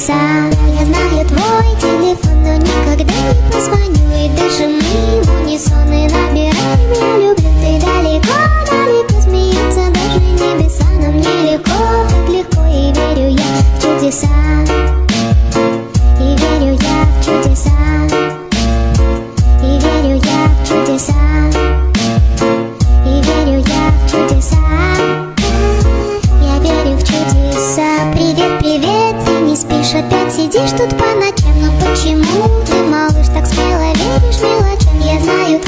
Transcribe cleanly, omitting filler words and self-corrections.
чудеса. Я знаю твой телефон, но никогда не позвоню. И дышим мы в унисон и набираем «я люблю». Ты далеко, далеко, смеются даже небеса. Нам нелегко, так легко, и верю я в чудеса. И верю я в чудеса. И верю я в чудеса. И верю я в чудеса. Я верю в чудеса. Привет, привет, ты не спишь, опять сидишь тут по ночам. Но почему ты, малыш, так смело веришь мелочам? Я знаю,